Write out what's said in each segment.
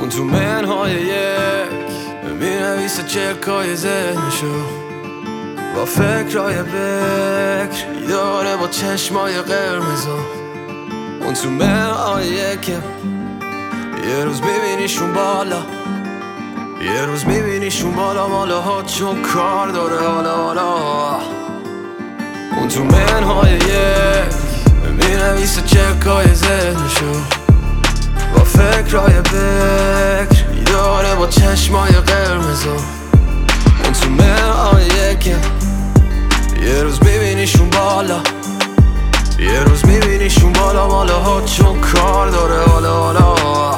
اون تو منهای یک مینویسه چرکای ذهنشو با فکرهای بکر داره با چشمای قرمزا. اون تو منهای یک یه روز میبینیشون بالا، یه روز میبینیشون بالا مالا ها چون کار داره حالا. اون تو منهای یک مینویسه چرکای ذهنشو با فکرهای بکر داره با چشمای قرمزا. اون تو منهای یک یه روز میبینیشون بالا، یه روز میبینیشون بالا مالا ها چون کار داره حالا.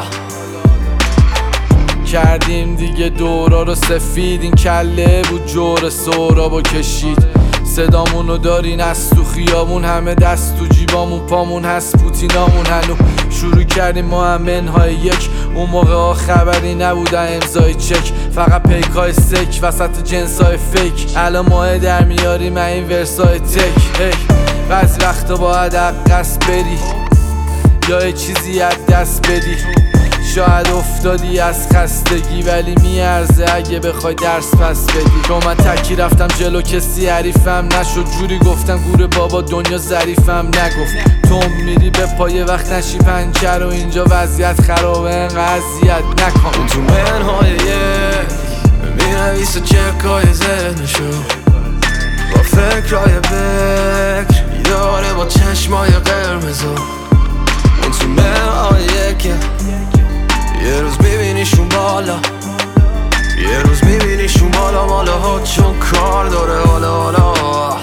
کردیم دیگه دورا رو سفید، این کله بود جور سهرابو کشید. صدامونو دارین از تو خیابون، همه دست تو جیبامون، پامون هست پوتینامون. هنو شروع کردیم ما هم منهای یک، اون موقع ها خبری نبودن امضای چک، فقط پیکای سک وسط جنسای فیک. الان ماه در میاریم این ورسای تک. بعضی وقتا باید عقص بری یا یه چیزی از دست بدی. شاید افتادی از خستگی ولی میارزه اگه بخوای درس پس بدی. چون من تکی رفتم جلو کسی حریفم نشد، جوری گفتم گور بابا دنیا ظریفم نگفت. تو میری به پای وقت نشی پنچر و اینجا وضعیت خرابه انقدر اذیت نکن. اون تو منهای یک مینویسه چرکای ذهنشو با فکرهای بکر داره با چشمای قرمزا. اون تو منهای یک یه روز میبینیشون بالا، یه روز میبینیشون بالا مالا ها چون کار داره حالا.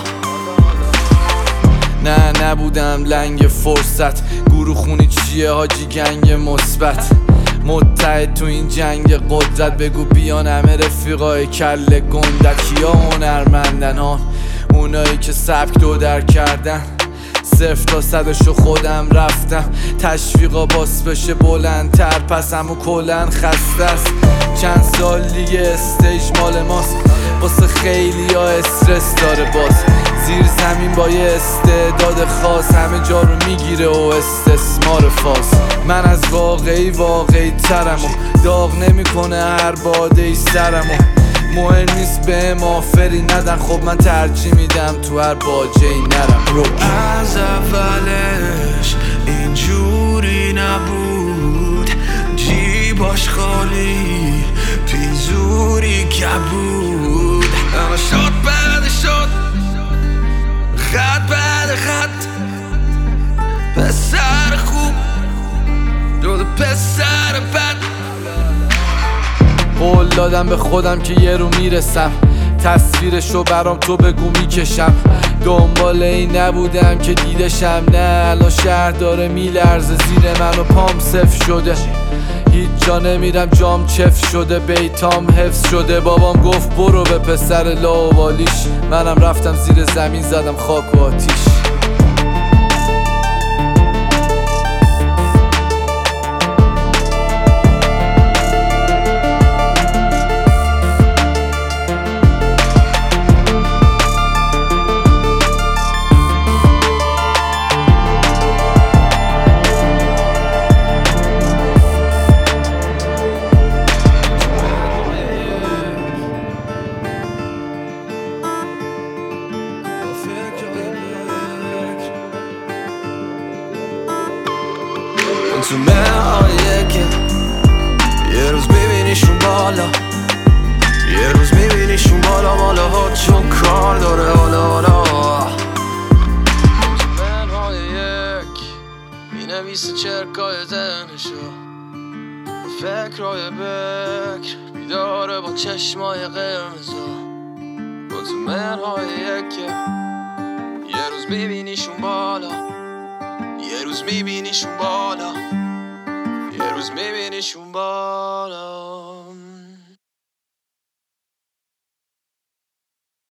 نه نبودم لنگ فرصت، گروه خونی چیه حاجی گنگ مثبت. متحد تو این جنگ قدرت، بگو بیان همه رفیقای کله گندت. کیا هنرمندن ها؟ اونایی که سبک دو در کردن. 0 تا 100شو خودم رفتم، تشویقا باس بشه بلندتر، پس همو کلن خسته است. چند سال دیگه استیج مال ماست، واسه خیلی ها استرس داره باز. زیر زمین با یه استعداد خاص همه جا رو میگیره و استثمار فاس. من از واقعی ترم و داغ نمیکنه هر باده ای سرم و مهم نیست به آفری ندن. خب من ترجیح میدم تو هر باجه ای نرم. از اولش اینجوری نبود، جیباش خالی پیزوری کبود. اما شد بعد شد، خط بعد خط، پسر خوب جود پسر بد. قول دادم به خودم که یه رو میرسم، تصویرشو برام تو بگو میکشم. دنبال این نبودم که دیدشم، نه الان شهر داره میلرزه زیر من و پام صفر شده. هیچ جا نمیرم جام چف شده، بیتام حفظ شده. بابام گفت برو به پسر لاوالیش، منم رفتم زیر زمین زدم خاک و آتیش. اون تو منهای یک یه روز میبینیشون بالا، یه روز میبینیشون بالا مالا ها چون کار داره حالا. اون تو منهای یک مینویسه چرکای ذهنشو با فکرهای بکر بیداره با چشمای قرمزا. اون تو منهای یک یه روز میبینیشون بالا، یه روز میبینیشون بالا، یه روز میبینیشون بالا.